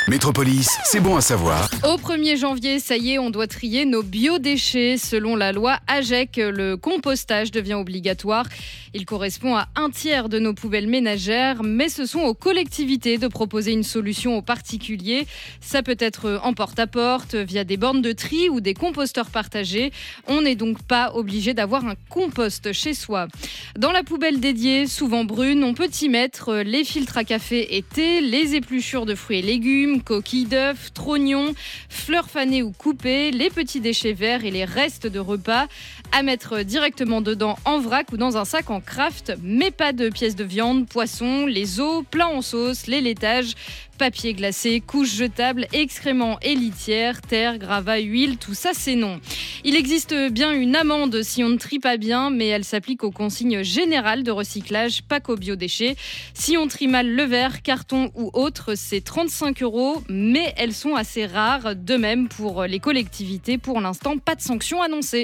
Métropolis, c'est bon à savoir. Au 1er janvier, ça y est, on doit trier nos biodéchets. Selon la loi AGEC, le compostage devient obligatoire. Il correspond à 1/3 de nos poubelles ménagères, mais ce sont aux collectivités de proposer une solution aux particuliers. Ça peut être en porte-à-porte, via des bornes de tri ou des composteurs partagés. On n'est donc pas obligé d'avoir un compost chez soi. Dans la poubelle dédiée, souvent brune, on peut y mettre les filtres à café et thé, les épluchures de fruits et légumes, coquilles d'œufs, trognons, fleurs fanées ou coupées, les petits déchets verts et les restes de repas à mettre directement dedans en vrac ou dans un sac en craft, mais pas de pièces de viande, poisson, les os, plats en sauce, les laitages, papier glacé, couches jetables, excréments et litières, terre, gravats, huile, tout ça c'est non. Il existe bien une amende si on ne trie pas bien, mais elle s'applique aux consignes générales de recyclage, pas qu'aux biodéchets. Si on trie mal le verre, carton ou autre, c'est 35 €, mais elles sont assez rares. De même pour les collectivités, pour l'instant, pas de sanctions annoncées.